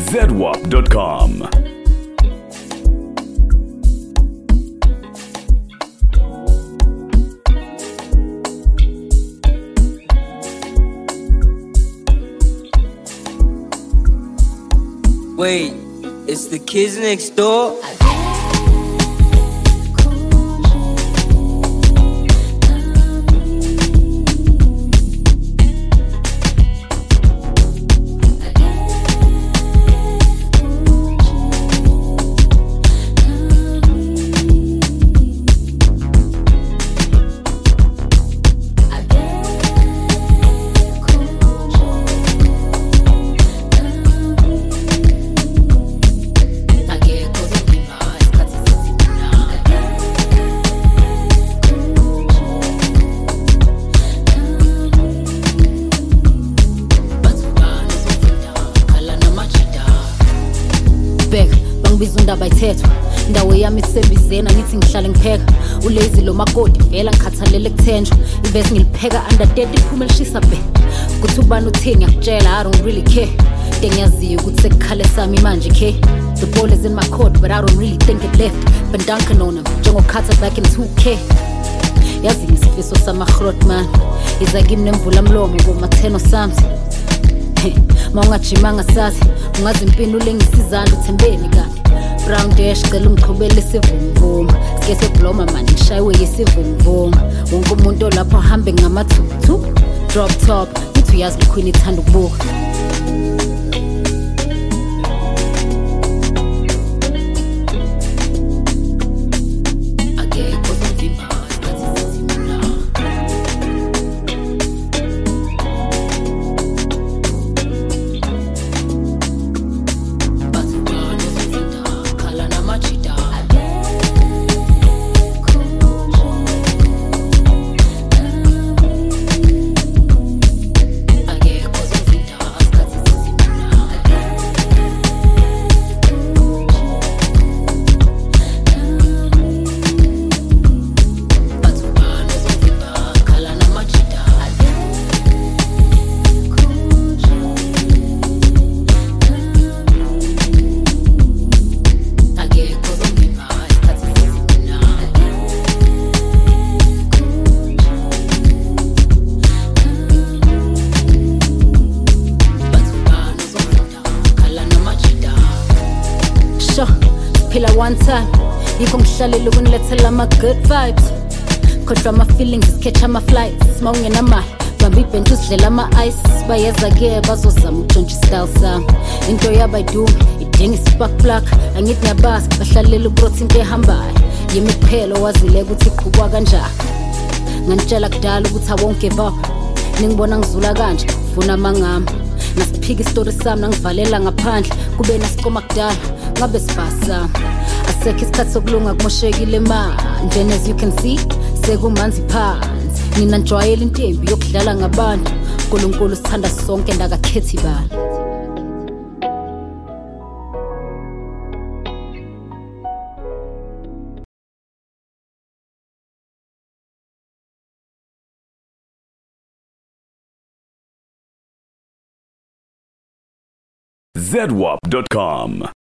zedwap.com. Wait, it's the kids next door? Ngibiza undaba ayithethwa indawo yami isebizena ngithi ngihlale ngipheka ulazy lo makoti vela ngikhathalele kuthenjwa ivesi ngilipheka under 30 iphuma elishisa bhe kuthi ubani uthini ngiyakutshela I don't really care ngiyaziyo ukuthi sekukhale sami manje ke the ball is in my court but I don't really think it left been dunking on him njengokhatha back in 2K yazi ngisifiso sama-grot man iza kimi nemvula mlomo ngoma-10 something ma ungajimanga sazi ungazi impini ulengisizandla uthembeni kanti brown dash cela ungiqhubele isivumvuma sike sebloma manje ngishaywe yisivumvuma wonke umuntu lapho ahambe ngamathuthu drop top ngithi uyazi likhwini ithanda ukubuka phila one time yikho ngihlalele ukunilethela ama-good vibes kodwa ama-feelings isikhetha ama-flights ma ungenamali bamba ibhenti usidlela ama-ice bayeza-ke bazozama ukutshontsha istyle sami into yabayidumi idinga ispark plug angithi ngiyabazi bahlalela ukurotha into ehambayo yimi kuphela owazile ukuthi iqhubwa kanjani nganitshela kudala ukuthi I won't give up ningibona ngizula kanje funa amangami nasiphika isitori sami nangivalela ngaphandle kube nasikoma kudala ngabe sibasa asekho isikhathi sokulunga kumoshekile manje and as you can see sekumanzi phansi mina njwayela intembi yokudlala ngabantu uNkulunkulu sithanda sonke ndakakhethi bani zedwap.com.